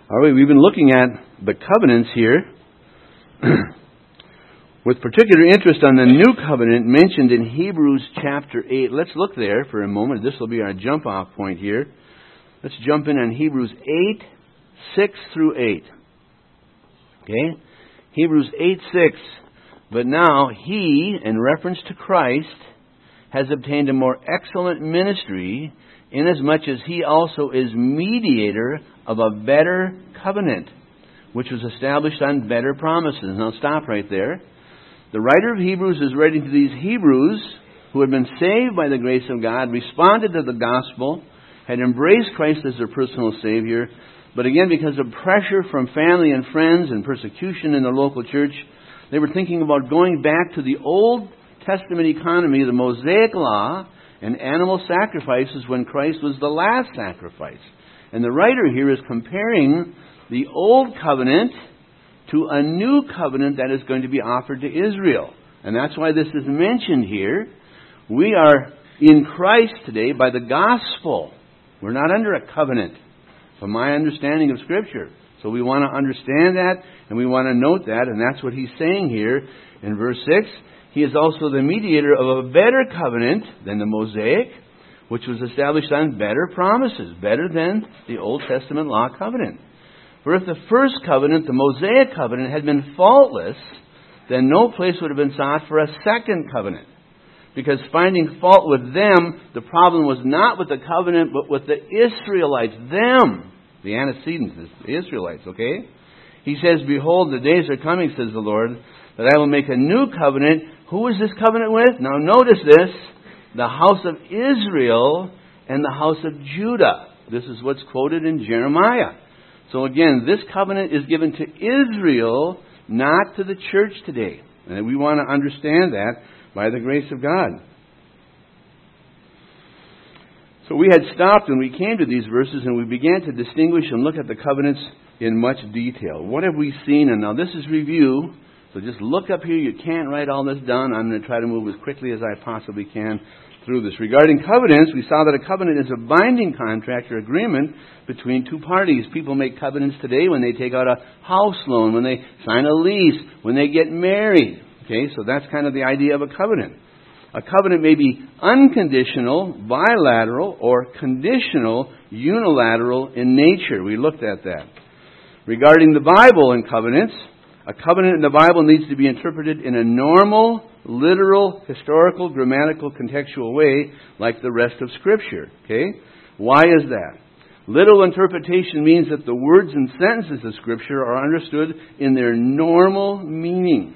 All right, we've been looking at the covenants here with particular interest on the new covenant mentioned in Hebrews chapter 8. Let's look there for a moment. This will be our jump-off point here. Let's jump in on Hebrews 8, 6 through 8. Okay? Hebrews 8, 6. But now he, in reference to Christ, has obtained a more excellent ministry, inasmuch as he also is mediator of a better covenant, which was established on better promises. Now stop right there. The writer of Hebrews is writing to these Hebrews who had been saved by the grace of God, responded to the gospel, had embraced Christ as their personal Savior, but again, because of pressure from family and friends and persecution in the local church, they were thinking about going back to the Old Testament economy, the Mosaic Law, and animal sacrifices when Christ was the last sacrifice. And the writer here is comparing the Old Covenant to a new covenant that is going to be offered to Israel. And that's why this is mentioned here. We are in Christ today by the gospel. We're not under a covenant, from my understanding of Scripture. So we want to understand that, and we want to note that, and that's what he's saying here in verse 6. He is also the mediator of a better covenant than the Mosaic, which was established on better promises, better than the Old Testament law covenant. For if the first covenant, the Mosaic covenant, had been faultless, then no place would have been sought for a second covenant. Because finding fault with them, the problem was not with the covenant, but with the Israelites. Them, the antecedents, the Israelites, okay? He says, behold, the days are coming, says the Lord, that I will make a new covenant. Who is this covenant with? Now notice this. The house of Israel and the house of Judah. This is what's quoted in Jeremiah. So again, this covenant is given to Israel, not to the church today. And we want to understand that by the grace of God. So we had stopped when we came to these verses and we began to distinguish and look at the covenants in much detail. What have we seen? And now this is review. So just look up here. You can't write all this down. I'm going to try to move as quickly as I possibly can through this. Regarding covenants, we saw that a covenant is a binding contract or agreement between two parties. People make covenants today when they take out a house loan, when they sign a lease, when they get married. Okay, so that's kind of the idea of a covenant. A covenant may be unconditional, bilateral, or conditional, unilateral in nature. We looked at that. Regarding the Bible and covenants, a covenant in the Bible needs to be interpreted in a normal, literal, historical, grammatical, contextual way like the rest of Scripture. Okay? Why is that? Literal interpretation means that the words and sentences of Scripture are understood in their normal meaning.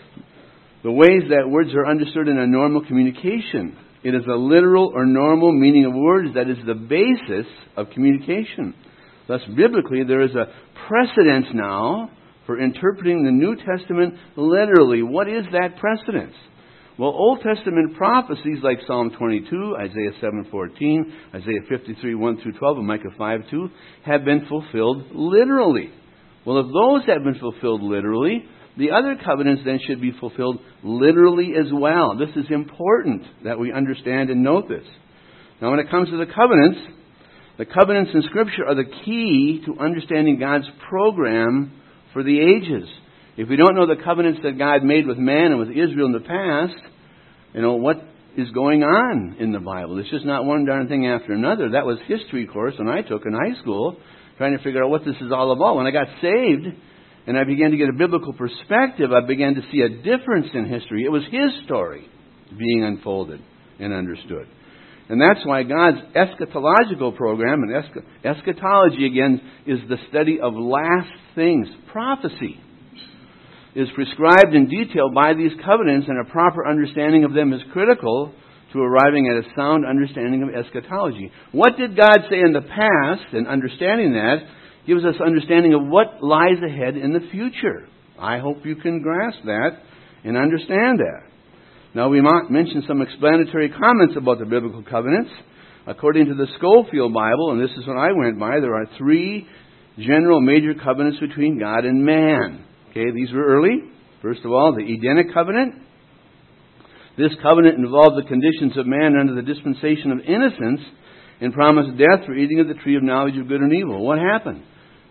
The ways that words are understood in a normal communication. It is a literal or normal meaning of words that is the basis of communication. Thus, biblically, there is a precedence now for interpreting the New Testament literally. What is that precedence? Well, Old Testament prophecies like Psalm 22, Isaiah 7:14, Isaiah 53, 1 through 12, and Micah 5:2 have been fulfilled literally. Well, if those have been fulfilled literally, the other covenants then should be fulfilled literally as well. This is important that we understand and note this. Now, when it comes to the covenants in Scripture are the key to understanding God's program for the ages. If we don't know the covenants that God made with man and with Israel in the past, what is going on in the Bible? It's just not one darn thing after another. That was history course when I took in high school, trying to figure out what this is all about. When I got saved and I began to get a biblical perspective, I began to see a difference in history. It was His story being unfolded and understood. And that's why God's eschatological program, and eschatology again is the study of last things. Prophecy is prescribed in detail by these covenants, and a proper understanding of them is critical to arriving at a sound understanding of eschatology. What did God say in the past, and understanding that gives us understanding of what lies ahead in the future. I hope you can grasp that and understand that. Now, we might mention some explanatory comments about the biblical covenants. According to the Scofield Bible, and this is what I went by, there are three general major covenants between God and man. Okay, these were early. First of all, the Edenic covenant. This covenant involved the conditions of man under the dispensation of innocence and promised death for eating of the tree of knowledge of good and evil. What happened?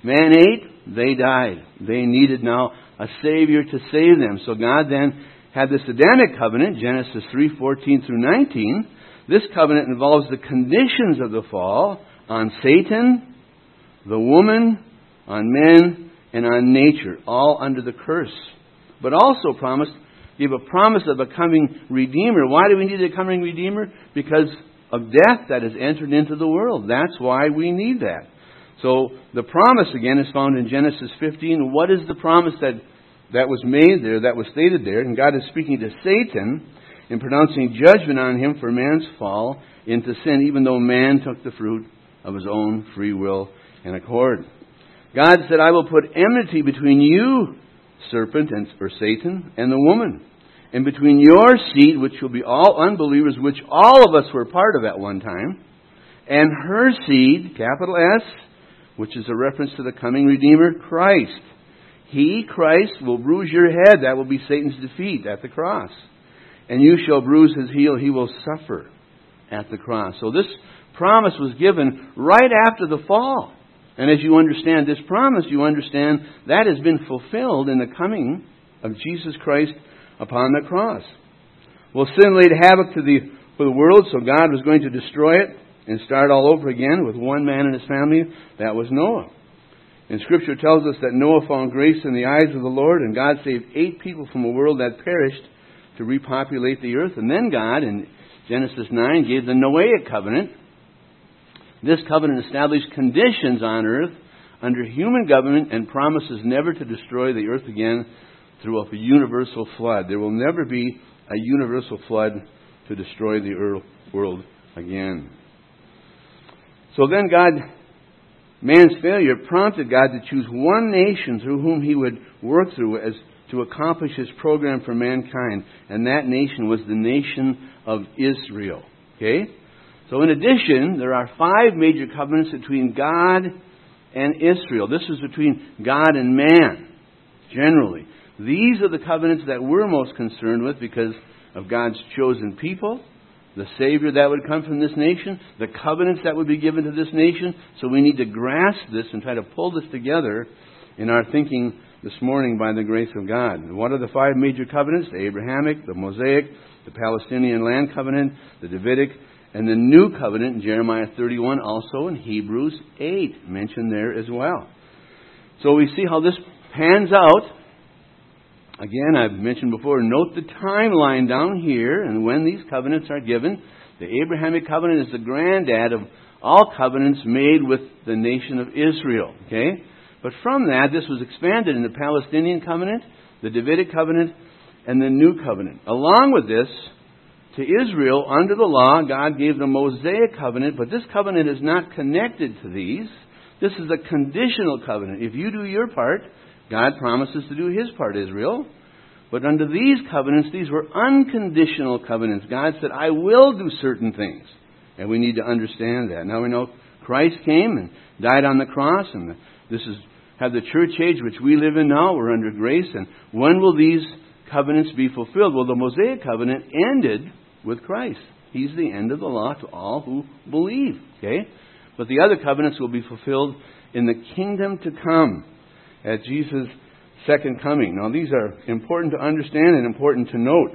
Man ate, they died. They needed now a Savior to save them. So God then had this Adamic covenant, Genesis 3:14 through 19. This covenant involves the conditions of the fall on Satan, the woman, on men, and on nature, all under the curse. But also gave a promise of a coming Redeemer. Why do we need a coming Redeemer? Because of death that has entered into the world. That's why we need that. So the promise again is found in Genesis 15. What is the promise that was made there, that was stated there? And God is speaking to Satan and pronouncing judgment on him for man's fall into sin, even though man took the fruit of his own free will and accord. God said, I will put enmity between you, serpent, or Satan, and the woman, and between your seed, which will be all unbelievers, which all of us were part of at one time, and her seed, capital S, which is a reference to the coming Redeemer, Christ. He, Christ, will bruise your head. That will be Satan's defeat at the cross. And you shall bruise his heel. He will suffer at the cross. So this promise was given right after the fall. And as you understand this promise, you understand that has been fulfilled in the coming of Jesus Christ upon the cross. Well, sin laid havoc for the world, so God was going to destroy it and start all over again with one man and his family. That was Noah. And Scripture tells us that Noah found grace in the eyes of the Lord, and God saved 8 people from a world that perished to repopulate the earth. And then God, in Genesis 9, gave the Noahic covenant. This covenant established conditions on earth under human government and promises never to destroy the earth again through a universal flood. There will never be a universal flood to destroy the world again. So then man's failure prompted God to choose one nation through whom he would work through as to accomplish his program for mankind. And that nation was the nation of Israel. Okay? So in addition, there are 5 major covenants between God and Israel. This is between God and man, generally. These are the covenants that we're most concerned with because of God's chosen people, the Savior that would come from this nation, the covenants that would be given to this nation. So we need to grasp this and try to pull this together in our thinking this morning by the grace of God. And what are the 5 major covenants? The Abrahamic, the Mosaic, the Palestinian land covenant, the Davidic, and the new covenant in Jeremiah 31, also in Hebrews 8, mentioned there as well. So we see how this pans out. Again, I've mentioned before, note the timeline down here and when these covenants are given. The Abrahamic covenant is the granddad of all covenants made with the nation of Israel. Okay? But from that, this was expanded in the Palestinian covenant, the Davidic covenant, and the new covenant. Along with this, to Israel, under the law, God gave the Mosaic covenant, but this covenant is not connected to these. This is a conditional covenant. If you do your part, God promises to do his part, Israel. But under these covenants, these were unconditional covenants. God said, I will do certain things. And we need to understand that. Now we know Christ came and died on the cross, and this is have the church age which we live in now. We're under grace. And when will these covenants be fulfilled? Well, the Mosaic covenant ended with Christ. He's the end of the law to all who believe. Okay? But the other covenants will be fulfilled in the kingdom to come at Jesus' second coming. Now, these are important to understand and important to note.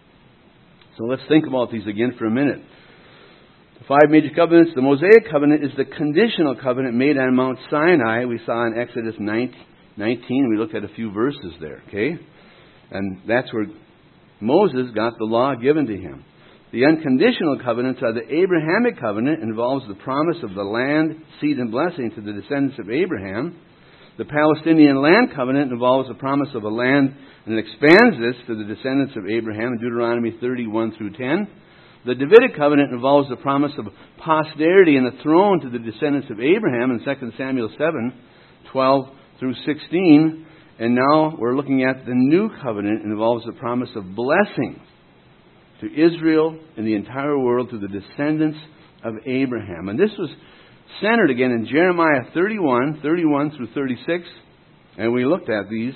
So let's think about these again for a minute. The 5 major covenants. The Mosaic covenant is the conditional covenant made on Mount Sinai. We saw in Exodus 19. We looked at a few verses there. Okay? And that's where Moses got the law given to him. The unconditional covenants are the Abrahamic covenant, involves the promise of the land, seed, and blessing to the descendants of Abraham. The Palestinian land covenant involves the promise of a land, and it expands this to the descendants of Abraham in Deuteronomy 31 through 10. The Davidic covenant involves the promise of posterity and the throne to the descendants of Abraham in 2 Samuel 7, 12 through 16. And now we're looking at the new covenant. It involves the promise of blessing to Israel and the entire world through the descendants of Abraham. And this was centered again in Jeremiah 31 through 36. And we looked at these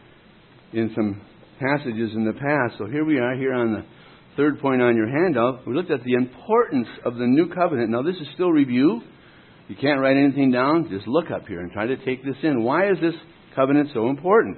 in some passages in the past. So here we are here on the third point on your handout. We looked at the importance of the new covenant. Now this is still review. You can't write anything down? Just look up here and try to take this in. Why is this covenant so important?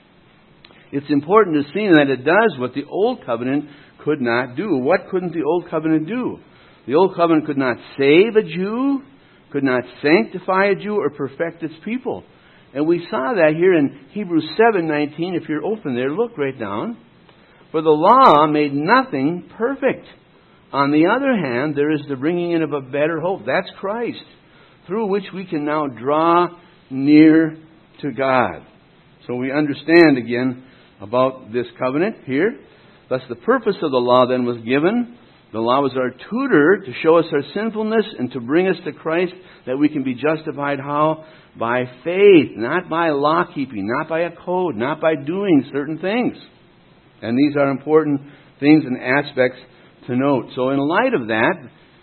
It's important to see that it does what the Old Covenant could not do. What couldn't the Old Covenant do? The Old Covenant could not save a Jew, could not sanctify a Jew, or perfect its people. And we saw that here in Hebrews 7:19. If you're open there, look right down. For the law made nothing perfect. On the other hand, there is the bringing in of a better hope. That's Christ, through which we can now draw near to God. So we understand again about this covenant here. Thus the purpose of the law then was given. The law was our tutor to show us our sinfulness and to bring us to Christ, that we can be justified how? By faith, not by law keeping, not by a code, not by doing certain things. And these are important things and aspects to note. So in light of that,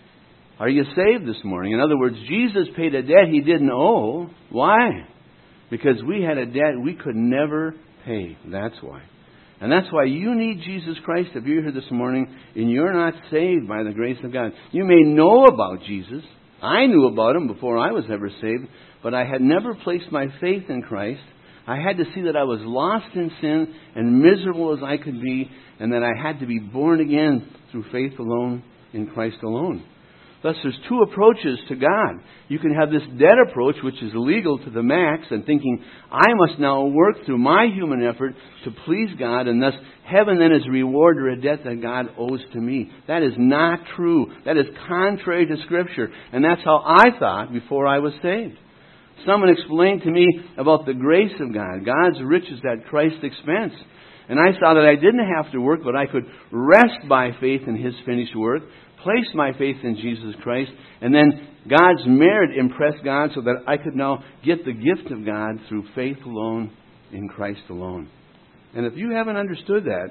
are you saved this morning? In other words, Jesus paid a debt He didn't owe. Why? Because we had a debt we could never pay. That's why. And that's why you need Jesus Christ if you're here this morning and you're not saved by the grace of God. You may know about Jesus. I knew about Him before I was ever saved, but I had never placed my faith in Christ. I had to see that I was lost in sin and miserable as I could be, and that I had to be born again through faith alone in Christ alone. Thus, there's two approaches to God. You can have this debt approach, which is legal to the max, and thinking, I must now work through my human effort to please God, and thus heaven then is reward or a debt that God owes to me. That is not true. That is contrary to Scripture. And that's how I thought before I was saved. Someone explained to me about the grace of God, God's riches at Christ's expense. And I saw that I didn't have to work, but I could rest by faith in His finished work, place my faith in Jesus Christ, and then God's merit impressed God so that I could now get the gift of God through faith alone in Christ alone. And if you haven't understood that,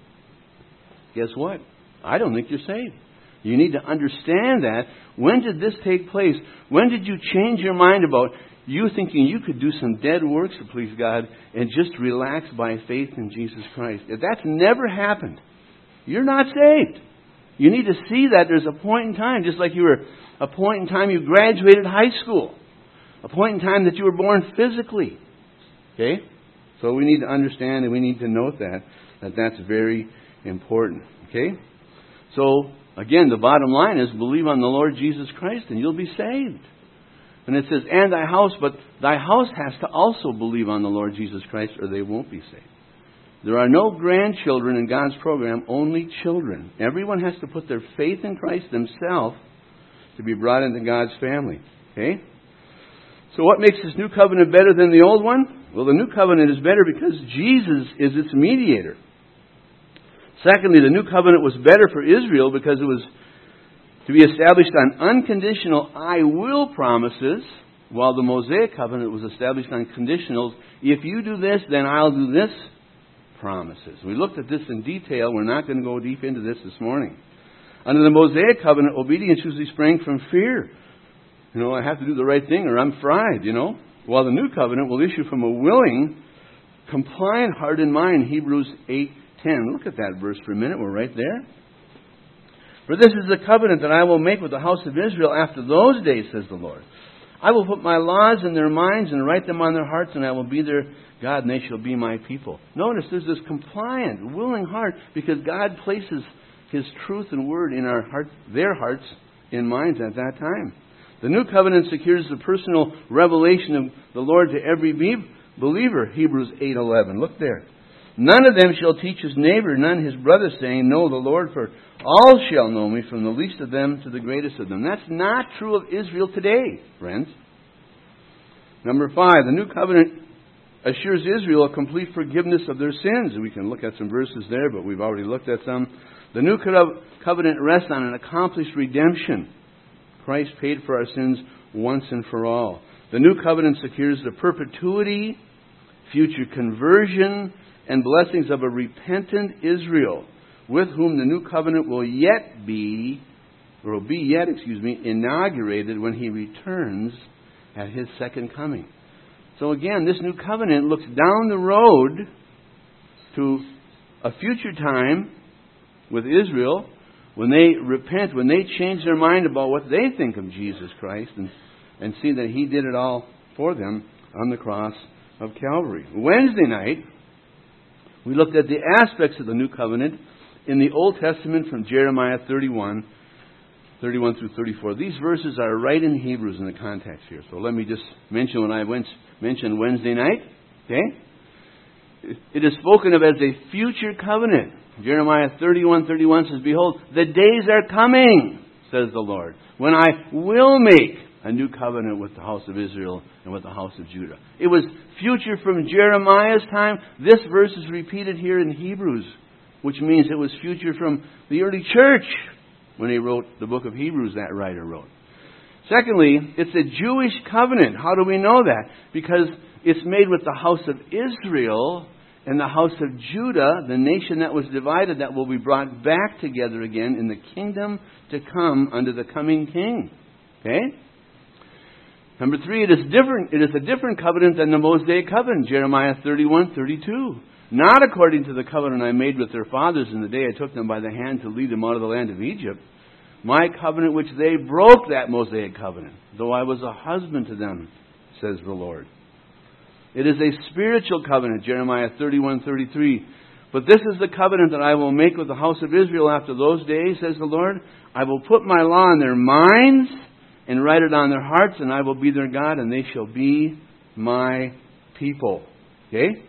guess what? I don't think you're saved. You need to understand that. When did this take place? When did you change your mind about you thinking you could do some dead works to please God and just relax by faith in Jesus Christ? If that's never happened, you're not saved. You need to see that there's a point in time, just like you were a point in time you graduated high school, a point in time that you were born physically. Okay? So we need to understand and we need to note that that's very important. Okay? So, again, the bottom line is believe on the Lord Jesus Christ and you'll be saved. And it says, and thy house, but thy house has to also believe on the Lord Jesus Christ or they won't be saved. There are no grandchildren in God's program, only children. Everyone has to put their faith in Christ themselves to be brought into God's family. Okay? So what makes this new covenant better than the old one? Well, the new covenant is better because Jesus is its mediator. Secondly, the new covenant was better for Israel because it was to be established on unconditional I will promises, while the Mosaic covenant was established on conditional, if you do this, then I'll do this promises. We looked at this in detail. We're not going to go deep into this morning. Under the Mosaic covenant, obedience usually sprang from fear. I have to do the right thing or I'm fried, While the new covenant will issue from a willing, compliant heart and mind, Hebrews 8:10. Look at that verse for a minute. We're right there. For this is the covenant that I will make with the house of Israel after those days, says the Lord. I will put my laws in their minds and write them on their hearts, and I will be their God, and they shall be my people. Notice there's this compliant, willing heart because God places His truth and word in our hearts, their hearts and minds at that time. The new covenant secures the personal revelation of the Lord to every believer, Hebrews 8:11. Look there. None of them shall teach his neighbor, none his brother, saying, know the Lord, for all shall know me, from the least of them to the greatest of them. That's not true of Israel today, friends. Number 5, the new covenant assures Israel a complete forgiveness of their sins. We can look at some verses there, but we've already looked at some. The new covenant rests on an accomplished redemption. Christ paid for our sins once and for all. The new covenant secures the perpetuity, future conversion, and blessings of a repentant Israel, with whom the new covenant will be inaugurated when He returns at His second coming. So again, this new covenant looks down the road to a future time with Israel when they repent, when they change their mind about what they think of Jesus Christ and and see that He did it all for them on the cross of Calvary. Wednesday night, we looked at the aspects of the new covenant in the Old Testament from Jeremiah 31 through 34. These verses are right in Hebrews in the context here. So let me just mention what I mentioned Wednesday night. Okay? It is spoken of as a future covenant. Jeremiah 31:31 says, "Behold, the days are coming, says the Lord, when I will make a new covenant with the house of Israel and with the house of Judah." It was future from Jeremiah's time. This verse is repeated here in Hebrews, which means it was future from the early church when he wrote the book of Hebrews, that writer wrote. Secondly, it's a Jewish covenant. How do we know that? Because it's made with the house of Israel and the house of Judah, the nation that was divided, that will be brought back together again in the kingdom to come under the coming king. Okay? Number three, it is different. It is a different covenant than the Mosaic covenant, Jeremiah 31:32. "Not according to the covenant I made with their fathers in the day I took them by the hand to lead them out of the land of Egypt. My covenant which they broke, that Mosaic covenant, though I was a husband to them, says the Lord." It is a spiritual covenant, Jeremiah 31:33. "But this is the covenant that I will make with the house of Israel after those days, says the Lord. I will put my law in their minds and write it on their hearts, and I will be their God, and they shall be my people." Okay?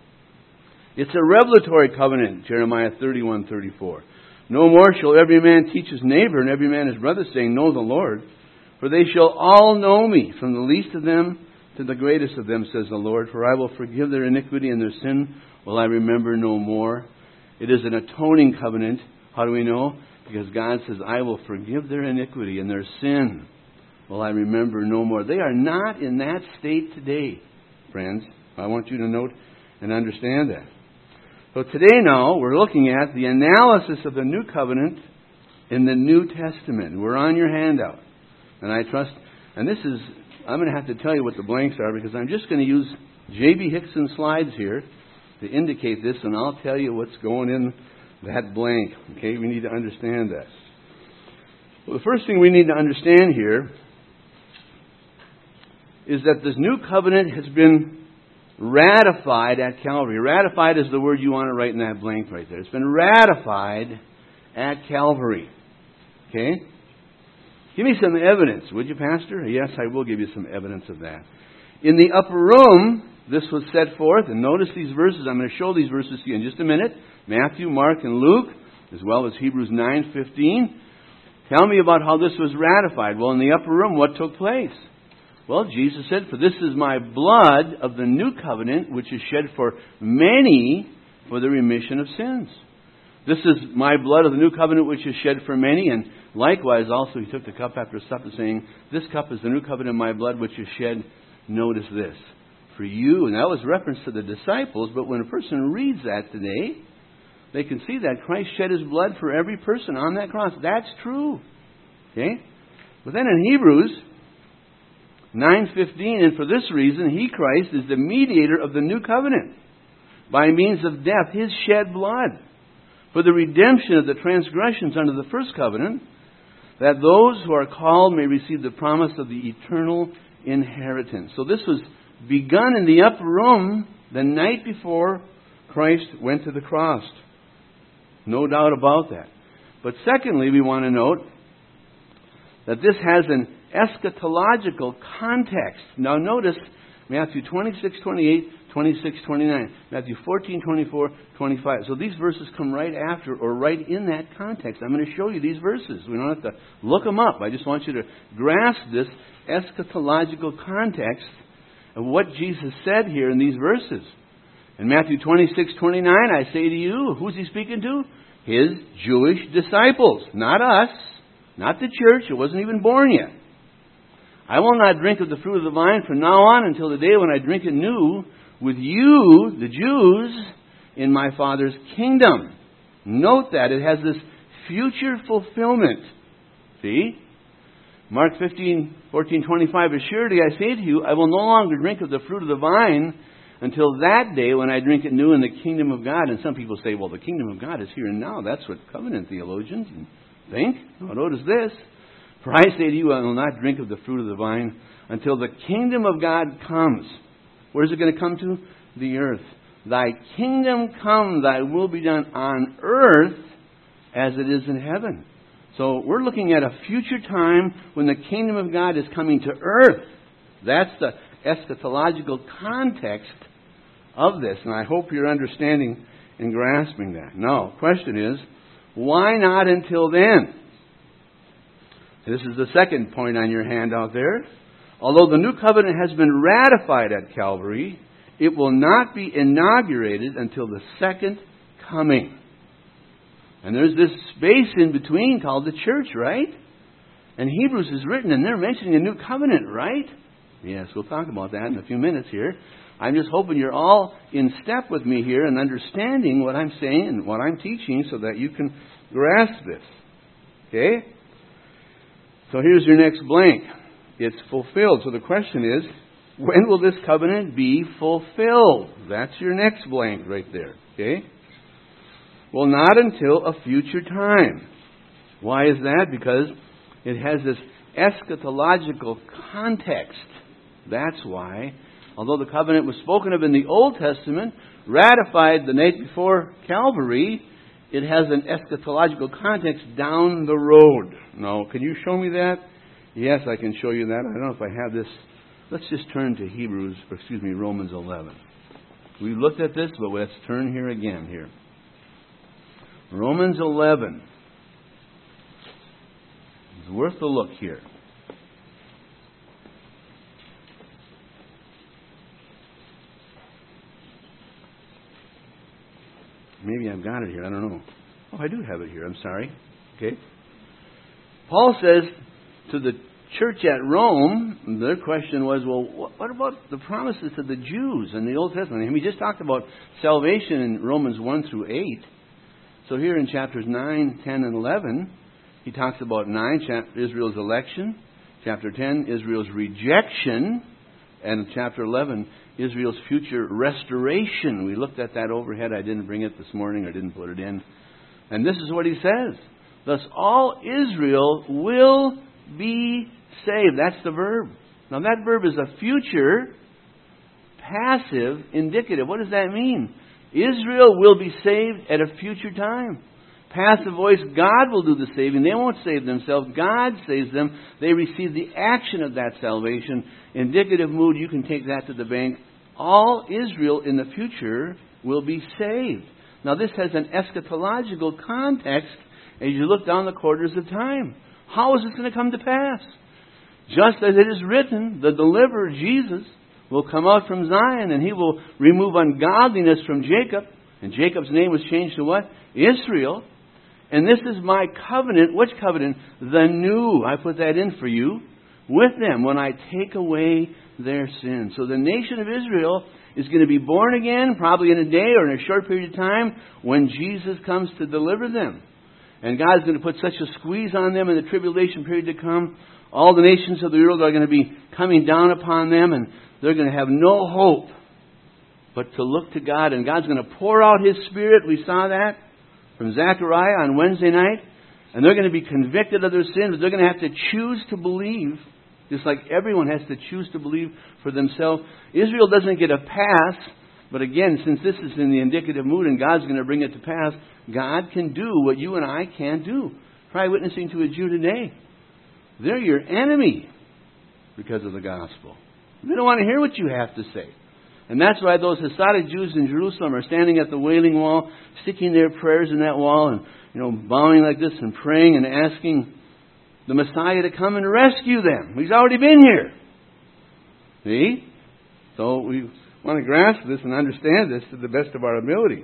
It's a revelatory covenant, Jeremiah 31:34. "No more shall every man teach his neighbor and every man his brother, saying, Know the Lord. For they shall all know me, from the least of them to the greatest of them, says the Lord. For I will forgive their iniquity and their sin will I remember no more." It is an atoning covenant. How do we know? Because God says, "I will forgive their iniquity and their sin will I remember no more." They are not in that state today, friends. I want you to note and understand that. So today now, we're looking at the analysis of the New Covenant in the New Testament. We're on your handout. And I trust, and this is, I'm going to have to tell you what the blanks are because I'm just going to use J.B. Hickson slides here to indicate this, and I'll tell you what's going in that blank. Okay, we need to understand that. Well, the first thing we need to understand here is that this New Covenant has been ratified at Calvary. Ratified is the word you want to write in that blank right there. It's been ratified at Calvary. Okay? Give me some evidence, would you, Pastor? Yes, I will give you some evidence of that. In the upper room, this was set forth, and notice these verses. I'm going to show these verses to you in just a minute. Matthew, Mark, and Luke, as well as Hebrews 9:15. Tell me about how this was ratified. Well, in the upper room, what took place? Well, Jesus said, "For this is my blood of the new covenant, which is shed for many for the remission of sins." This is my blood of the new covenant, which is shed for many. And likewise, also, he took the cup after supper, saying, "This cup is the new covenant in my blood, which is shed," notice this, "for you." And that was reference to the disciples. But when a person reads that today, they can see that Christ shed His blood for every person on that cross. That's true. Okay? But then in Hebrews 9:15, "And for this reason, He, Christ, is the mediator of the new covenant, by means of death, His shed blood, for the redemption of the transgressions under the first covenant, that those who are called may receive the promise of the eternal inheritance." So this was begun in the upper room the night before Christ went to the cross. No doubt about that. But secondly, we want to note that this has an eschatological context. Now notice Matthew 26:28, 26:29, Matthew 14:24, 25. So these verses come right after or right in that context. I'm going to show you these verses. We don't have to look them up. I just want you to grasp this eschatological context of what Jesus said here in these verses. In Matthew 26:29, I say to you, who's He speaking to? His Jewish disciples, not us, not the church. It wasn't even born yet. "I will not drink of the fruit of the vine from now on until the day when I drink it new with you, the Jews, in my Father's kingdom." Note that. It has this future fulfillment. See? Mark 15:14-25, "Assuredly I say to you, I will no longer drink of the fruit of the vine until that day when I drink it new in the kingdom of God." And some people say, well, the kingdom of God is here and now. That's what covenant theologians think. Now notice this. "For I say to you, I will not drink of the fruit of the vine until the kingdom of God comes. Where's it going to come to? The earth. Thy kingdom come, thy will be done on earth as it is in heaven. So we're looking at a future time when the kingdom of God is coming to earth. That's the eschatological context of this, and I hope you're understanding and grasping that. Now, the question is, why not until then? This is the second point on your handout there. Although the new covenant has been ratified at Calvary, it will not be inaugurated until the second coming. And there's this space in between called the church, right? And Hebrews is written, and they're mentioning a new covenant, right? Yes, we'll talk about that in a few minutes here. I'm just hoping you're all in step with me here and understanding what I'm saying and what I'm teaching so that you can grasp this. Okay? So here's your next blank. It's fulfilled. So the question is, when will this covenant be fulfilled? That's your next blank right there. Okay? Well, not until a future time. Why is that? Because it has this eschatological context. That's why. Although the covenant was spoken of in the Old Testament, ratified the night before Calvary, it has an eschatological context down the road. Now, can you show me that? Yes, I can show you that. I don't know if I have this. Let's just turn to Romans 11. We looked at this, but let's turn here again here. Romans 11. It's worth a look here. Maybe I've got it here. I don't know. Oh, I do have it here. I'm sorry. Okay. Paul says to the church at Rome, their question was, well, what about the promises to the Jews in the Old Testament? And we just talked about salvation in Romans 1 through 8. So here in chapters 9, 10, and 11, he talks about 9, Israel's election. Chapter 10, Israel's rejection. And chapter 11, Israel's future restoration. We looked at that overhead. I didn't bring it this morning or didn't put it in. And this is what he says. Thus all Israel will be saved. That's the verb. Now that verb is a future, passive, indicative. What does that mean? Israel will be saved at a future time. Passive voice, God will do the saving. They won't save themselves. God saves them. They receive the action of that salvation. Indicative mood, you can take that to the bank. All Israel in the future will be saved. Now this has an eschatological context as you look down the quarters of time. How is this going to come to pass? Just as it is written, the deliverer, Jesus, will come out from Zion and he will remove ungodliness from Jacob. And Jacob's name was changed to what? Israel. And this is my covenant. Which covenant? The new. I put that in for you. With them when I take away their sins. So the nation of Israel is going to be born again, probably in a day or in a short period of time, when Jesus comes to deliver them. And God's going to put such a squeeze on them in the tribulation period to come. All the nations of the world are going to be coming down upon them, and they're going to have no hope but to look to God. And God's going to pour out His Spirit. We saw that from Zechariah on Wednesday night. And they're going to be convicted of their sins, but they're going to have to choose to believe, just like everyone has to choose to believe for themselves. Israel doesn't get a pass, but again, since this is in the indicative mood and God's going to bring it to pass, God can do what you and I can't do. Try witnessing to a Jew today. They're your enemy because of the gospel. They don't want to hear what you have to say. And that's why those Hasidic Jews in Jerusalem are standing at the Wailing Wall, sticking their prayers in that wall and, bowing like this and praying and asking the Messiah to come and rescue them. He's already been here. See? So we want to grasp this and understand this to the best of our ability.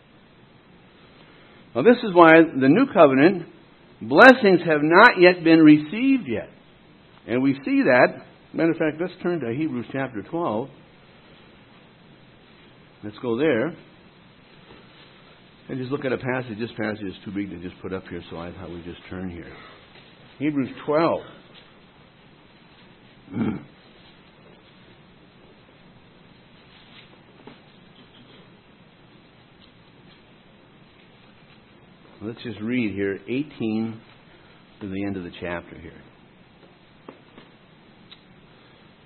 Now this is why the new covenant blessings have not yet been received yet. And we see that. Matter of fact, let's turn to Hebrews chapter 12. Let's go there. And just look at a passage. This passage is too big to just put up here, so I thought we'd just turn here. Hebrews 12. Let's just read here 18 to the end of the chapter here.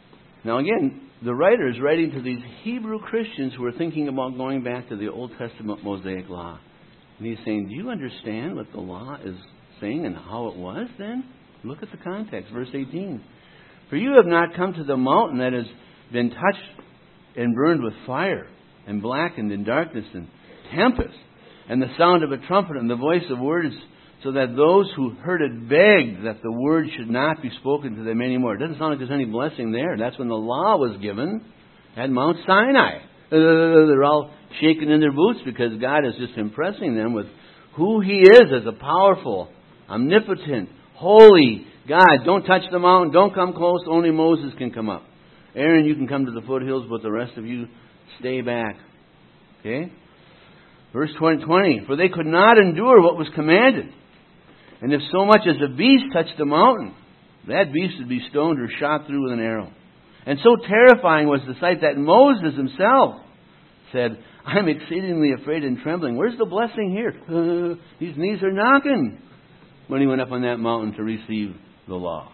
Now again, the writer is writing to these Hebrew Christians who are thinking about going back to the Old Testament Mosaic Law. And he's saying, do you understand what the law is saying and how it was then? Look at the context, verse 18. For you have not come to the mountain that has been touched and burned with fire, and blackened in darkness and tempest, and the sound of a trumpet and the voice of words, so that those who heard it begged that the word should not be spoken to them anymore. It doesn't sound like there's any blessing there. That's when the law was given at Mount Sinai. They're all shaking in their boots because God is just impressing them with who He is as a powerful, omnipotent, holy God. Don't touch the mountain. Don't come close. Only Moses can come up. Aaron, you can come to the foothills, but the rest of you stay back. Okay? Verse 20. For they could not endure what was commanded. And if so much as a beast touched the mountain, that beast would be stoned or shot through with an arrow. And so terrifying was the sight that Moses himself said, I'm exceedingly afraid and trembling. Where's the blessing here? These knees are knocking. When he went up on that mountain to receive the law.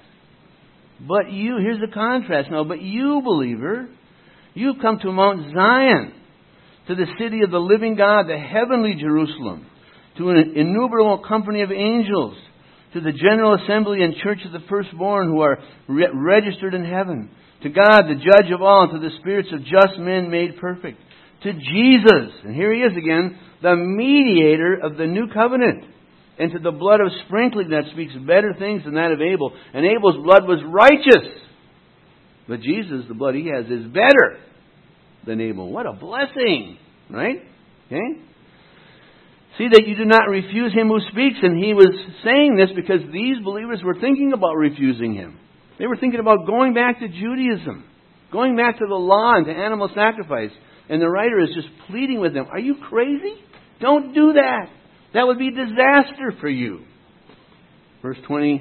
But you, here's the contrast now, but you, believer, you've come to Mount Zion, to the city of the living God, the heavenly Jerusalem, to an innumerable company of angels, to the general assembly and church of the firstborn who are registered in heaven, to God, the judge of all, and to the spirits of just men made perfect, to Jesus, and here He is again, the mediator of the new covenant, and to the blood of sprinkling that speaks better things than that of Abel. And Abel's blood was righteous. But Jesus, the blood He has, is better than Abel. What a blessing! Right? Okay? See that you do not refuse Him who speaks. And He was saying this because these believers were thinking about refusing Him. They were thinking about going back to Judaism. Going back to the law and to animal sacrifice. And the writer is just pleading with them. Are you crazy? Don't do that. That would be disaster for you. Verse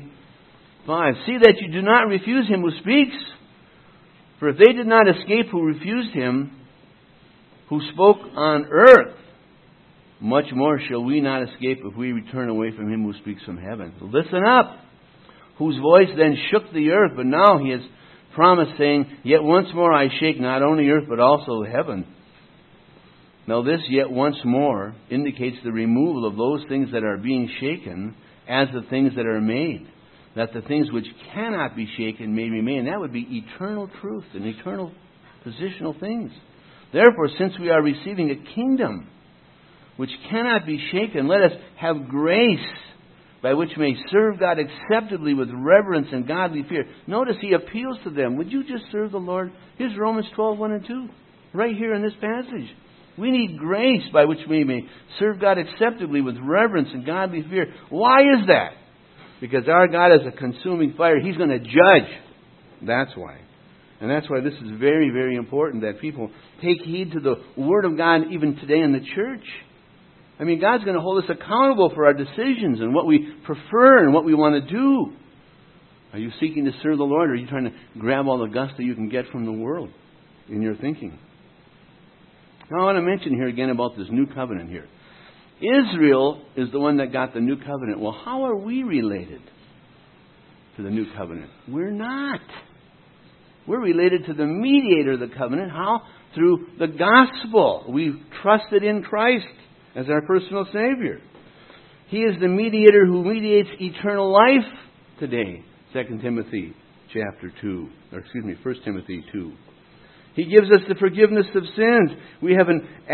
25. See that you do not refuse Him who speaks. For if they did not escape who refused Him, who spoke on earth, much more shall we not escape if we return away from Him who speaks from heaven. Listen up. Whose voice then shook the earth, but now He has promised, saying, Yet once more I shake not only earth, but also heaven. Now this yet once more indicates the removal of those things that are being shaken as the things that are made, that the things which cannot be shaken may remain. That would be eternal truth and eternal positional things. Therefore, since we are receiving a kingdom which cannot be shaken, let us have grace by which we may serve God acceptably with reverence and godly fear. Notice He appeals to them. Would you just serve the Lord? Here's Romans 12:1 and 2, right here in this passage. We need grace by which we may serve God acceptably with reverence and godly fear. Why is that? Because our God is a consuming fire. He's going to judge. That's why. And that's why this is very, very important that people take heed to the Word of God even today in the church. I mean, God's going to hold us accountable for our decisions and what we prefer and what we want to do. Are you seeking to serve the Lord, or are you trying to grab all the gusto you can get from the world in your thinking? Now I want to mention here again about this new covenant here. Israel is the one that got the new covenant. Well, how are we related to the new covenant? We're not. We're related to the mediator of the covenant. How? Through the gospel. We've trusted in Christ as our personal Savior. He is the mediator who mediates eternal life today. 2 Timothy chapter 2. 1 Timothy 2. He gives us the forgiveness of sins. We have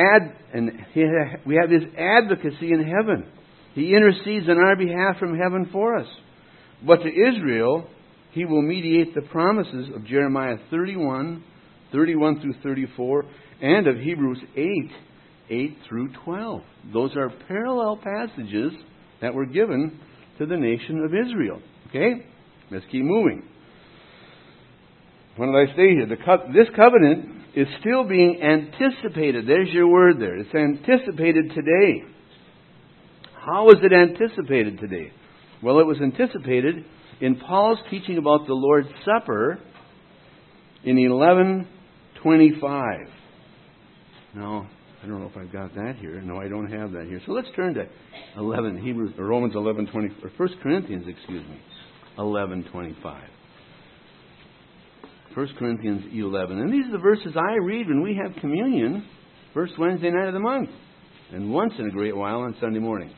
we have His advocacy in heaven. He intercedes on our behalf from heaven for us. But to Israel, He will mediate the promises of Jeremiah 31 through 34, and of Hebrews 8 through 12. Those are parallel passages that were given to the nation of Israel. Okay? Let's keep moving. What did I say here? This covenant is still being anticipated. There's your word there. It's anticipated today. How is it anticipated today? Well, it was anticipated in Paul's teaching about the Lord's Supper in 11:25. Now, I don't know if I've got that here. No, I don't have that here. So let's turn to Romans 11:20, or 1 Corinthians, 11:25. 1 Corinthians 11. And these are the verses I read when we have communion, first Wednesday night of the month, and once in a great while on Sunday morning.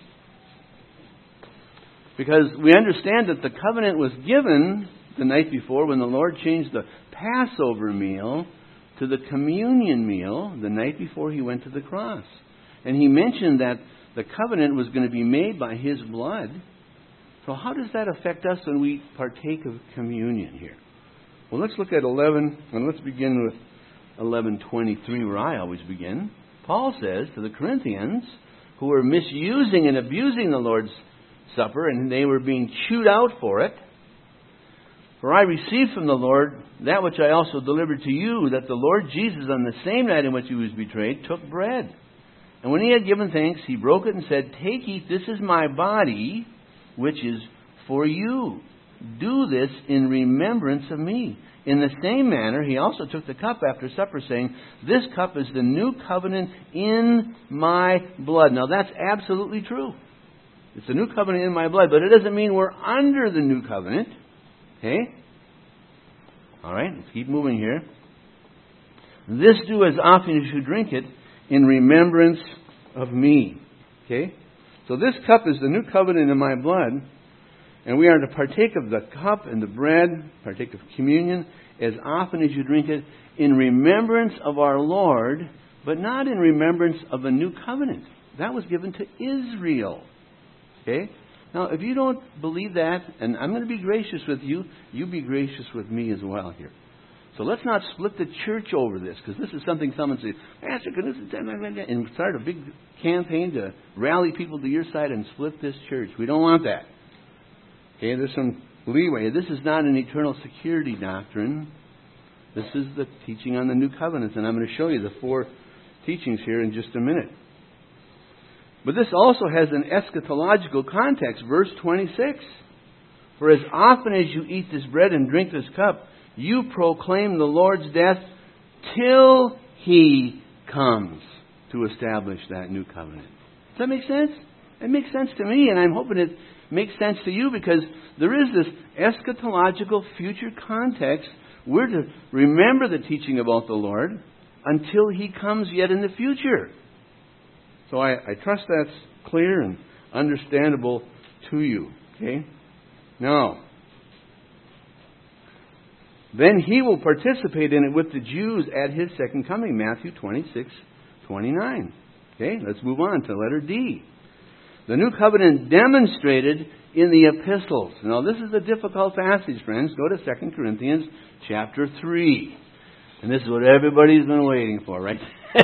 Because we understand that the covenant was given the night before when the Lord changed the Passover meal to the communion meal the night before He went to the cross. And He mentioned that the covenant was going to be made by His blood. So how does that affect us when we partake of communion here? Well, let's look at 11, and let's begin with 11:23, where I always begin. Paul says to the Corinthians, who were misusing and abusing the Lord's Supper, and they were being chewed out for it, "For I received from the Lord that which I also delivered to you, that the Lord Jesus, on the same night in which He was betrayed, took bread. And when He had given thanks, He broke it and said, 'Take, eat, this is my body, which is for you. Do this in remembrance of me.' In the same manner, He also took the cup after supper, saying, 'This cup is the new covenant in my blood.'" Now that's absolutely true. It's the new covenant in my blood, but it doesn't mean we're under the new covenant. Okay? All right, let's keep moving here. "This do as often as you drink it in remembrance of me." Okay? So this cup is the new covenant in my blood, and we are to partake of the cup and the bread, partake of communion, as often as you drink it in remembrance of our Lord, but not in remembrance of a new covenant. That was given to Israel. Okay? Now, if you don't believe that, and I'm going to be gracious with you, you be gracious with me as well here. So let's not split the church over this, because this is something someone says, "Pastor, can this," and start a big campaign to rally people to your side and split this church. We don't want that. Okay, there's some leeway. This is not an eternal security doctrine. This is the teaching on the new covenants, and I'm going to show you the 4 teachings here in just a minute. But this also has an eschatological context. Verse 26. "For as often as you eat this bread and drink this cup, you proclaim the Lord's death till He comes to establish that new covenant." Does that make sense? It makes sense to me, and I'm hoping it makes sense to you, because there is this eschatological future context. We're to remember the teaching about the Lord until He comes yet in the future. So I trust that's clear and understandable to you. Okay? Now, "Then He will participate in it with the Jews at His second coming." Matthew 26:29. Okay, let's move on to letter D. "The new covenant demonstrated in the epistles." Now, this is a difficult passage, friends. Go to 2 Corinthians chapter 3. And this is what everybody's been waiting for, right?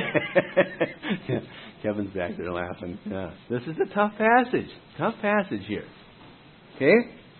Kevin's back there laughing. Yeah. This is a tough passage. Tough passage here. Okay?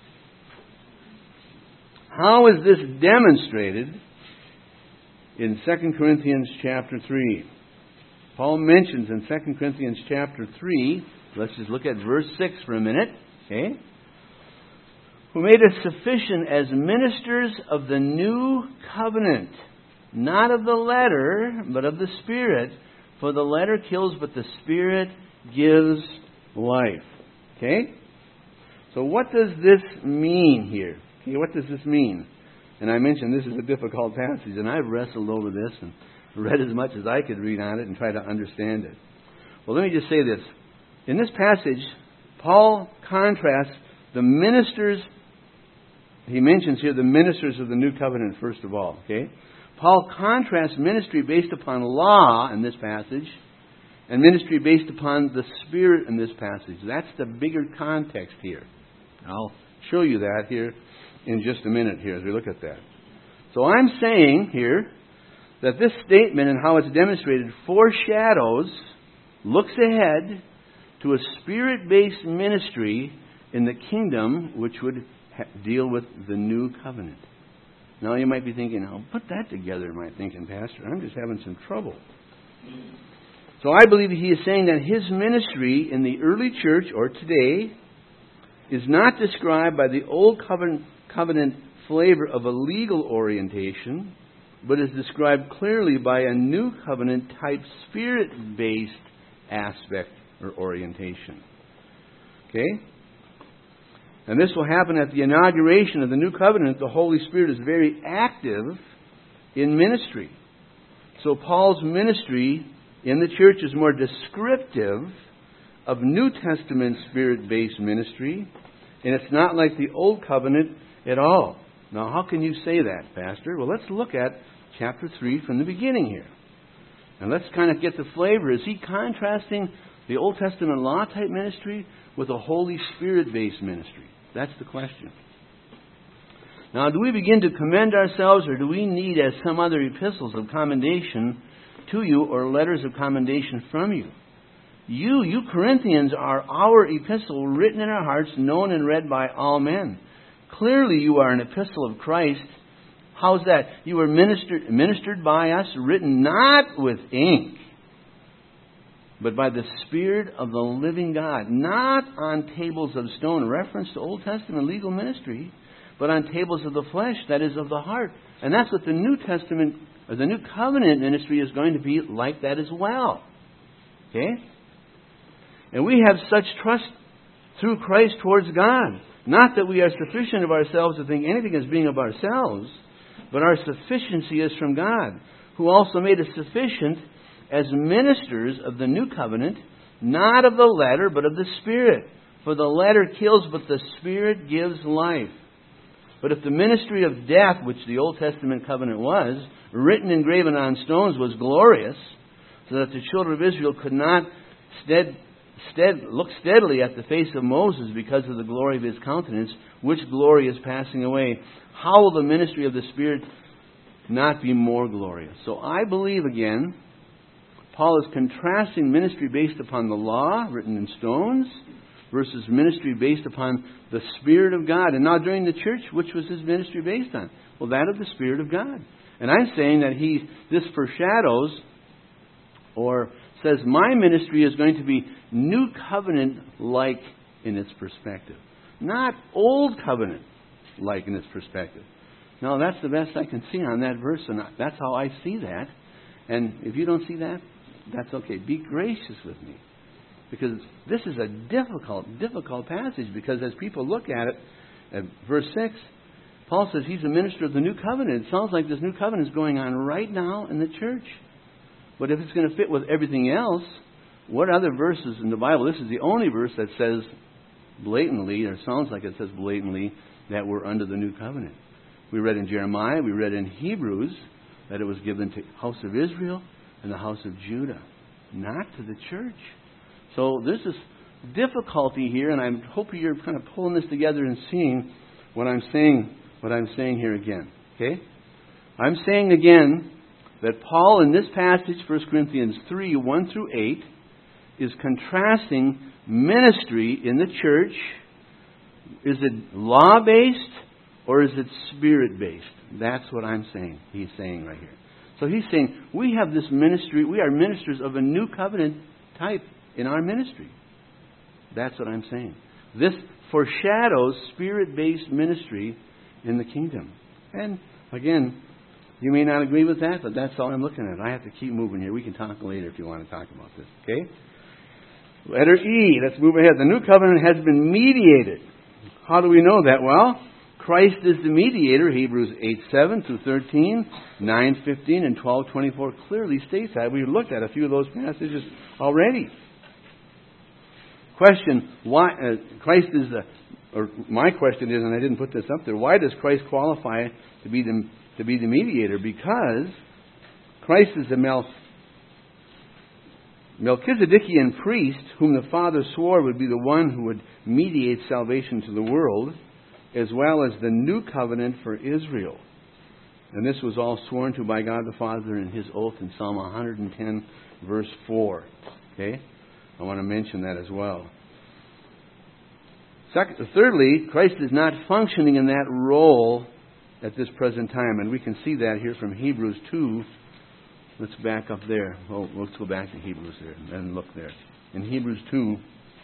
How is this demonstrated in 2 Corinthians chapter 3? Paul mentions in 2 Corinthians chapter 3, let's just look at verse 6 for a minute. Okay? "Who made us sufficient as ministers of the new covenant, not of the letter, but of the Spirit. For the letter kills, but the Spirit gives life." Okay? So what does this mean here? Okay, what does this mean? And I mentioned this is a difficult passage, and I've wrestled over this and read as much as I could read on it and try to understand it. Well, let me just say this. In this passage, Paul contrasts the ministers. He mentions here the ministers of the new covenant, first of all. Okay? Paul contrasts ministry based upon law in this passage and ministry based upon the Spirit in this passage. That's the bigger context here. I'll show you that here in just a minute here as we look at that. So I'm saying here that this statement and how it's demonstrated foreshadows, looks ahead to a Spirit-based ministry in the kingdom which would deal with the new covenant. Now you might be thinking, "I'll put that together," am I thinking, "Pastor? I'm just having some trouble." So I believe he is saying that his ministry in the early church, or today, is not described by the old covenant flavor of a legal orientation, but is described clearly by a new covenant type Spirit-based aspect or orientation. Okay? And this will happen at the inauguration of the new covenant. The Holy Spirit is very active in ministry. So Paul's ministry in the church is more descriptive of New Testament Spirit-based ministry, and it's not like the Old Covenant at all. Now, how can you say that, Pastor? Well, let's look at chapter 3 from the beginning here. And let's kind of get the flavor. Is he contrasting the Old Testament law-type ministry with a Holy Spirit-based ministry? That's the question. Now, do we begin to commend ourselves, or do we need, as some other epistles of commendation to you, or letters of commendation from you? You Corinthians, are our epistle, written in our hearts, known and read by all men. Clearly you are an epistle of Christ. How's that? You were ministered by us, written not with ink, but by the Spirit of the living God, not on tables of stone, reference to Old Testament legal ministry, but on tables of the flesh, that is, of the heart. And that's what the New Testament, or the New Covenant ministry is going to be like that as well. Okay? And we have such trust through Christ towards God. Not that we are sufficient of ourselves to think anything as being of ourselves, but our sufficiency is from God, who also made us sufficient as ministers of the New Covenant, not of the letter, but of the Spirit. For the letter kills, but the Spirit gives life. But if the ministry of death, which the Old Testament covenant was, written and graven on stones, was glorious, so that the children of Israel could not look steadily at the face of Moses because of the glory of his countenance, which glory is passing away, how will the ministry of the Spirit not be more glorious? So I believe, again, Paul is contrasting ministry based upon the law, written in stones, versus ministry based upon the Spirit of God. And now during the church, which was his ministry based on? Well, that of the Spirit of God. And I'm saying that this foreshadows, or says, my ministry is going to be New Covenant-like in its perspective, not Old Covenant-like in its perspective. Now, that's the best I can see on that verse, and that's how I see that. And if you don't see that, that's okay. Be gracious with me. Because this is a difficult passage, because as people look at it, at verse 6, Paul says he's a minister of the New Covenant. It sounds like this New Covenant is going on right now in the church. But if it's going to fit with everything else, what other verses in the Bible? This is the only verse that says blatantly, or sounds like it says blatantly, that we're under the New Covenant. We read in Jeremiah, we read in Hebrews, that it was given to the house of Israel and the house of Judah, not to the church. So there's this difficulty here, and I'm hoping you're kind of pulling this together and seeing what I'm saying here again. Okay? I'm saying again that Paul in this passage, 1 Corinthians 3, 1 through 8, is contrasting ministry in the church. Is it law-based or is it spirit-based? That's what I'm saying. He's saying right here. So he's saying we have this ministry, we are ministers of a New Covenant type in our ministry. That's what I'm saying. This foreshadows spirit-based ministry in the kingdom. And again, you may not agree with that, but that's all I'm looking at. I have to keep moving here. We can talk later if you want to talk about this. Okay? Letter E. Let's move ahead. The New Covenant has been mediated. How do we know that? Well, Christ is the mediator. Hebrews 8:7 through 13, 9:15, and 12:24 clearly states that. We've looked at a few of those passages already. Question: why Christ is the? Or my question is, and I didn't put this up there. Why does Christ qualify to be the mediator? Because Christ is the Melchizedekian priest whom the Father swore would be the one who would mediate salvation to the world, as well as the new covenant for Israel. And this was all sworn to by God the Father in His oath in Psalm 110, verse 4. Okay? I want to mention that as well. Thirdly, Christ is not functioning in that role at this present time. And we can see that here from Hebrews 2. Let's back up there. Oh, let's go back to Hebrews there and look there. In Hebrews 2,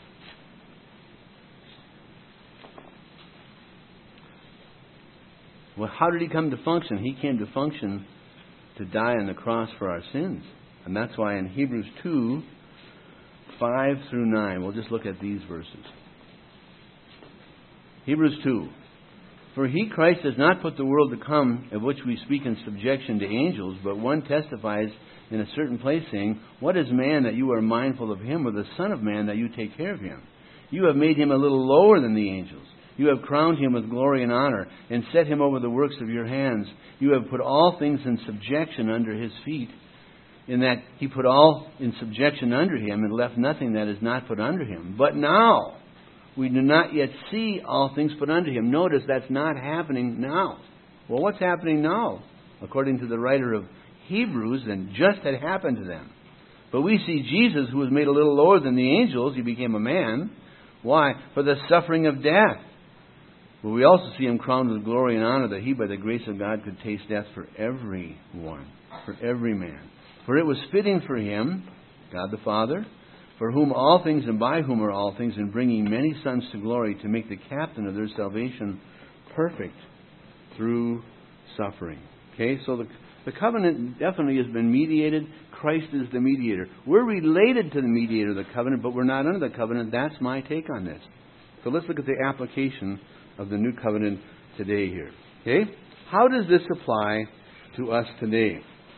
well, how did He come to function? He came to function to die on the cross for our sins. And that's why in Hebrews 2, 5 through 9, we'll just look at these verses. Hebrews 2, For he, Christ, has not put the world to come, of which we speak in subjection to angels, but one testifies in a certain place, saying, What is man that you are mindful of him, or the Son of Man that you take care of him? You have made him a little lower than the angels. You have crowned him with glory and honor, and set him over the works of your hands. You have put all things in subjection under his feet, in that he put all in subjection under him, and left nothing that is not put under him. But now we do not yet see all things put under him. Notice that's not happening now. Well, what's happening now? According to the writer of Hebrews, and just had happened to them. But we see Jesus, who was made a little lower than the angels. He became a man. Why? For the suffering of death. But we also see him crowned with glory and honor, that he, by the grace of God, could taste death for everyone, for every man. For it was fitting for him, God the Father, for whom all things and by whom are all things, in bringing many sons to glory, to make the captain of their salvation perfect through suffering. Okay, so the covenant definitely has been mediated. Christ is the mediator. We're related to the mediator of the covenant, but we're not under the covenant. That's my take on this. So let's look at the application of the new covenant today here. Okay? How does this apply to us today?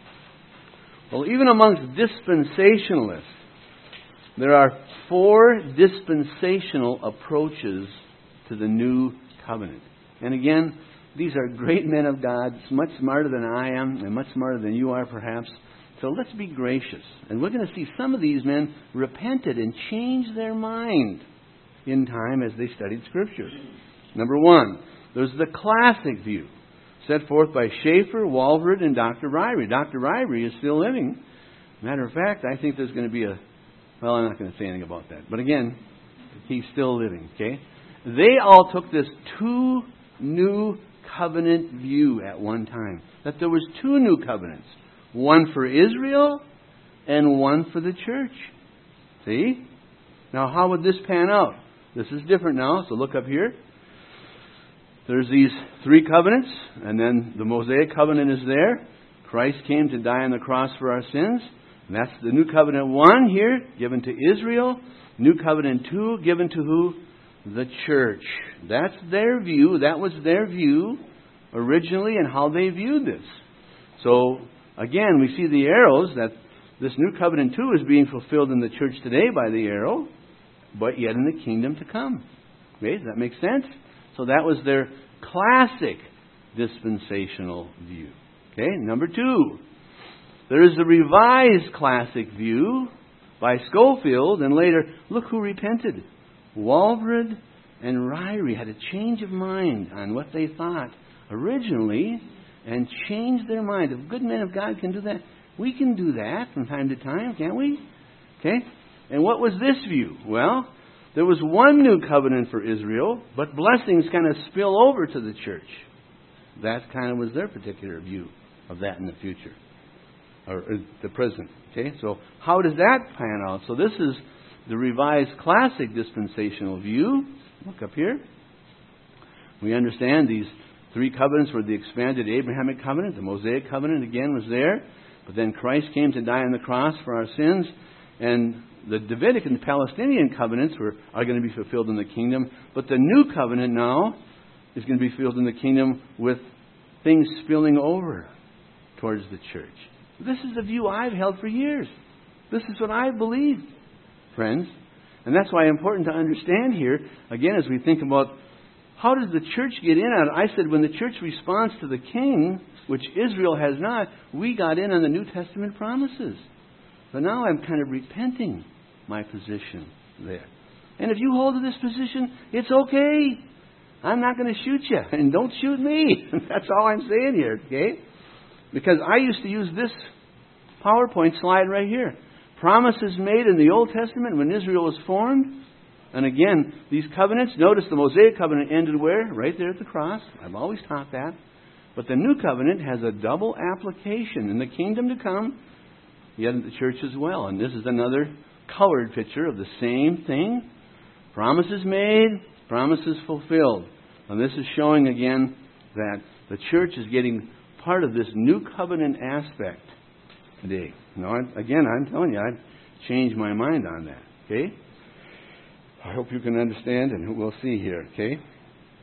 Well, even amongst dispensationalists, there are 4 dispensational approaches to the new covenant. And again, these are great men of God, much smarter than I am, and much smarter than you are perhaps. So let's be gracious. And we're going to see some of these men repented and changed their mind in time as they studied Scripture. Number 1, there's the classic view, set forth by Schaeffer, Walvoord, and Dr. Ryrie. Dr. Ryrie is still living. Matter of fact, I think there's going to be well, I'm not going to say anything about that. But again, he's still living, okay? They all took this 2 new covenant view at one time. That there was 2 new covenants. One for Israel and one for the church. See? Now, how would this pan out? This is different now, so look up here. There's these 3 covenants, and then the Mosaic covenant is there. Christ came to die on the cross for our sins. And that's the new covenant 1 here, given to Israel. New covenant 2, given to who? The church. That's their view. That was their view originally, and how they viewed this. So, again, we see the arrows that this new covenant 2 is being fulfilled in the church today by the arrow, but yet in the kingdom to come. Okay, does that make sense? So that was their classic dispensational view. Okay, number 2. There is the revised classic view by Schofield, and later, look who repented. Walvoord and Ryrie had a change of mind on what they thought originally and changed their mind. If good men of God can do that, we can do that from time to time, can't we? Okay? And what was this view? Well, there was one new covenant for Israel, but blessings kind of spill over to the church. That kind of was their particular view of that in the future, or the present. Okay, so how does that pan out? So this is the revised classic dispensational view. Look up here. We understand these 3 covenants were the expanded Abrahamic covenant. The Mosaic covenant again was there, but then Christ came to die on the cross for our sins, and the Davidic and Palestinian covenants are going to be fulfilled in the kingdom. But the new covenant now is going to be fulfilled in the kingdom with things spilling over towards the church. This is a view I've held for years. This is what I believed, friends. And that's why it's important to understand here, again, as we think about how does the church get in on it. I said when the church responds to the king, which Israel has not, we got in on the New Testament promises. But now I'm kind of repenting my position there. And if you hold to this position, it's okay. I'm not going to shoot you. And don't shoot me. That's all I'm saying here, okay? Because I used to use this PowerPoint slide right here. Promises made in the Old Testament when Israel was formed. And again, these covenants, notice the Mosaic covenant ended where? Right there at the cross. I've always taught that. But the new covenant has a double application in the kingdom to come, yet in the church as well. And this is another colored picture of the same thing. Promises made, promises fulfilled. And this is showing again that the church is getting part of this new covenant aspect today. Now, again, I'm telling you, I've changed my mind on that. Okay? I hope you can understand, and we'll see here. Okay?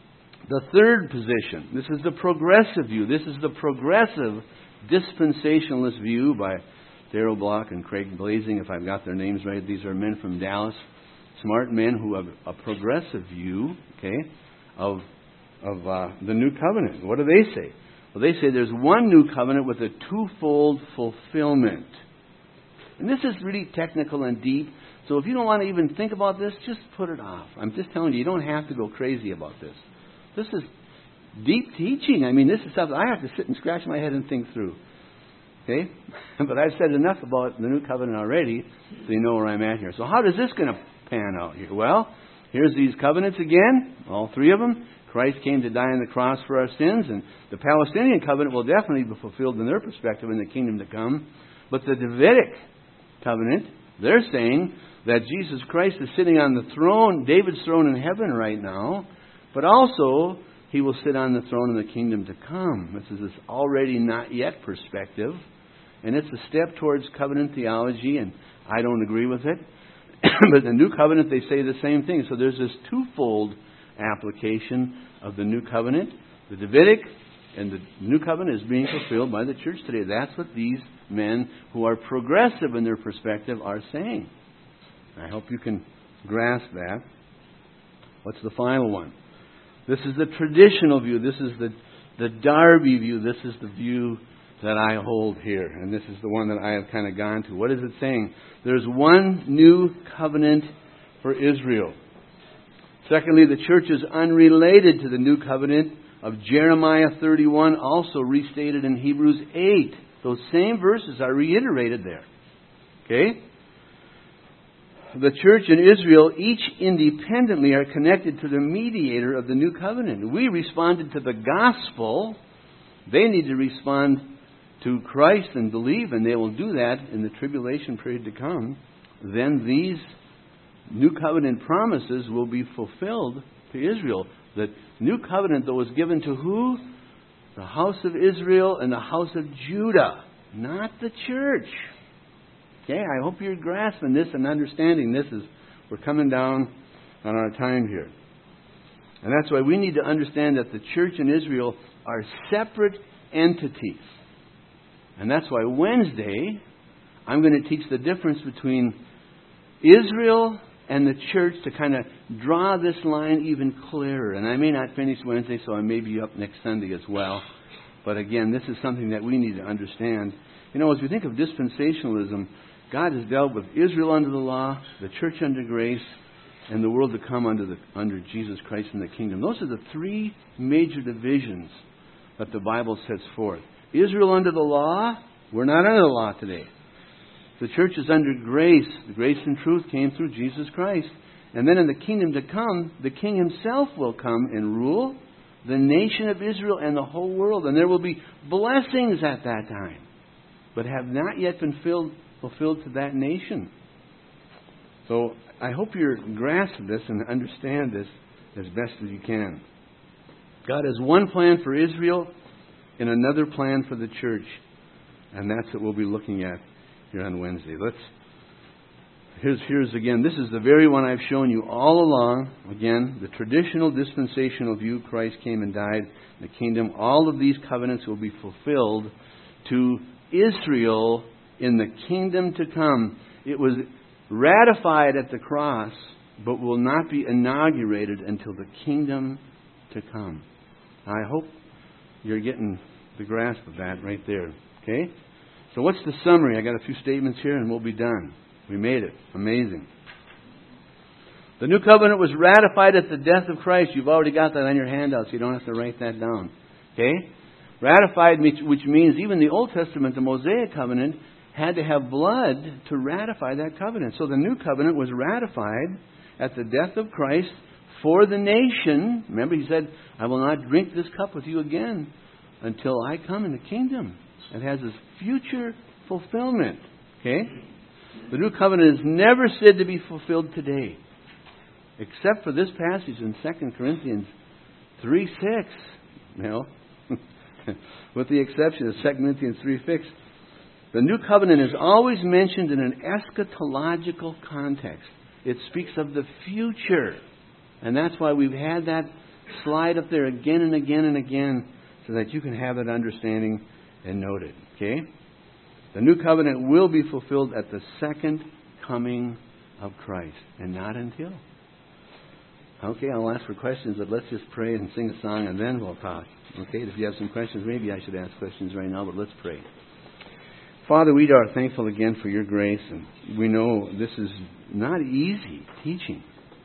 The third position, this is the progressive view. This is the progressive dispensationalist view by Darrell Block and Craig Blazing, if I've got their names right. These are men from Dallas, smart men who have a progressive view, of the new covenant. What do they say? Well, they say there's one new covenant with a twofold fulfillment. And this is really technical and deep. So if you don't want to even think about this, just put it off. I'm just telling you, you don't have to go crazy about this. This is deep teaching. I mean, this is stuff I have to sit and scratch my head and think through. Okay? But I've said enough about the new covenant already, so you know where I'm at here. So how is this going to pan out here? Well, here's these covenants again, all three of them. Christ came to die on the cross for our sins, and the Palestinian covenant will definitely be fulfilled in their perspective in the kingdom to come. But the Davidic covenant, they're saying that Jesus Christ is sitting on the throne, David's throne in heaven right now, but also He will sit on the throne in the kingdom to come. This is this already not yet perspective, and it's a step towards covenant theology, and I don't agree with it. But the new covenant, they say the same thing. So there's this twofold application of the new covenant. The Davidic and the new covenant is being fulfilled by the church today. That's what these men who are progressive in their perspective are saying. I hope you can grasp that. What's the final one? This is the traditional view. This is the Darby view. This is the view that I hold here. And this is the one that I have kind of gone to. What is it saying? There's one new covenant for Israel. Secondly, the church is unrelated to the new covenant of Jeremiah 31, also restated in Hebrews 8. Those same verses are reiterated there. Okay? The church and Israel, each independently, are connected to the mediator of the new covenant. We responded to the gospel. They need to respond to Christ and believe, and they will do that in the tribulation period to come. Then these new covenant promises will be fulfilled to Israel. The new covenant, though, was given to who? The house of Israel and the house of Judah, not the church. Okay, I hope you're grasping this and understanding this as we're coming down on our time here. And that's why we need to understand that the church and Israel are separate entities. And that's why Wednesday, I'm going to teach the difference between Israel and the church to kind of draw this line even clearer. And I may not finish Wednesday, so I may be up next Sunday as well. But again, this is something that we need to understand. You know, as we think of dispensationalism, God has dealt with Israel under the law, the church under grace, and the world to come under Jesus Christ in the kingdom. Those are the three major divisions that the Bible sets forth. Israel under the law, we're not under the law today. The church is under grace. The grace and truth came through Jesus Christ. And then in the kingdom to come, the King Himself will come and rule the nation of Israel and the whole world. And there will be blessings at that time, but have not yet been fulfilled to that nation. So I hope you grasp this and understand this as best as you can. God has one plan for Israel and another plan for the church. And that's what we'll be looking at here on Wednesday. Here's again, this is the very one I've shown you all along. Again, the traditional dispensational view, Christ came and died in the kingdom. All of these covenants will be fulfilled to Israel in the kingdom to come. It was ratified at the cross, but will not be inaugurated until the kingdom to come. I hope you're getting the grasp of that right there. Okay? So what's the summary? I got a few statements here and we'll be done. We made it. Amazing. The new covenant was ratified at the death of Christ. You've already got that on your handout, so you don't have to write that down. Okay? Ratified, which means even the Old Testament, the Mosaic covenant, had to have blood to ratify that covenant. So the new covenant was ratified at the death of Christ for the nation. Remember, He said, I will not drink this cup with you again until I come in the kingdom. It has this future fulfillment. Okay? The new covenant is never said to be fulfilled today, except for this passage in 2 Corinthians 3:6. You know, with the exception of 2 Corinthians 3:6. The new covenant is always mentioned in an eschatological context. It speaks of the future. And that's why we've had that slide up there again and again and again so that you can have that understanding and note it. Okay? The new covenant will be fulfilled at the second coming of Christ, and not until. Okay, I'll ask for questions, but let's just pray and sing a song, and then we'll talk. Okay, if you have some questions, maybe I should ask questions right now, but let's pray. Father, we are thankful again for your grace, and we know this is not easy teaching.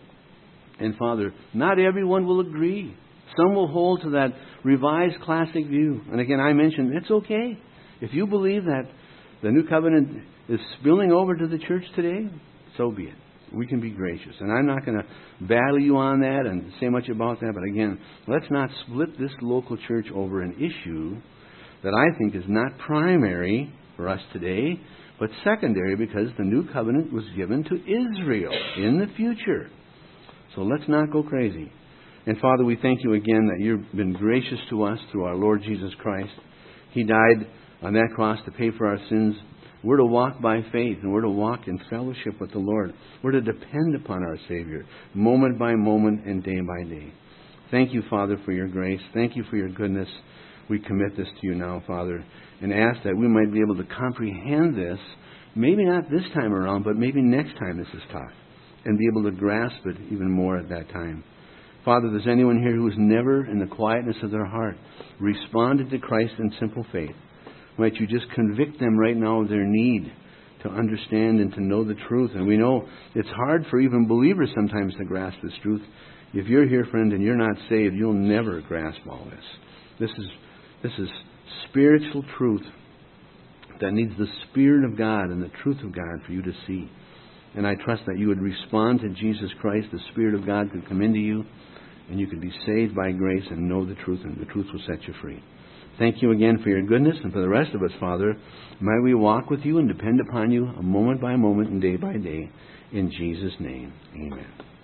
And Father, not everyone will agree. Some will hold to that revised classic view. And again, I mentioned, it's okay. If you believe that the new covenant is spilling over to the church today, so be it. We can be gracious. And I'm not going to battle you on that and say much about that. But again, let's not split this local church over an issue that I think is not primary for us today, but secondary because the new covenant was given to Israel in the future. So let's not go crazy. And Father, we thank you again that you've been gracious to us through our Lord Jesus Christ. He died on that cross to pay for our sins. We're to walk by faith, and we're to walk in fellowship with the Lord. We're to depend upon our Savior, moment by moment and day by day. Thank you, Father, for your grace. Thank you for your goodness. We commit this to you now, Father, and ask that we might be able to comprehend this, maybe not this time around, but maybe next time this is taught, and be able to grasp it even more at that time. Father, if there's anyone here who has never, in the quietness of their heart, responded to Christ in simple faith, might you just convict them right now of their need to understand and to know the truth. And we know it's hard for even believers sometimes to grasp this truth. If you're here, friend, and you're not saved, you'll never grasp all this. This is spiritual truth that needs the Spirit of God and the truth of God for you to see. And I trust that you would respond to Jesus Christ. The Spirit of God could come into you, and you could be saved by grace and know the truth, and the truth will set you free. Thank you again for your goodness, and for the rest of us, Father, might we walk with you and depend upon you moment by moment and day by day. In Jesus' name, amen.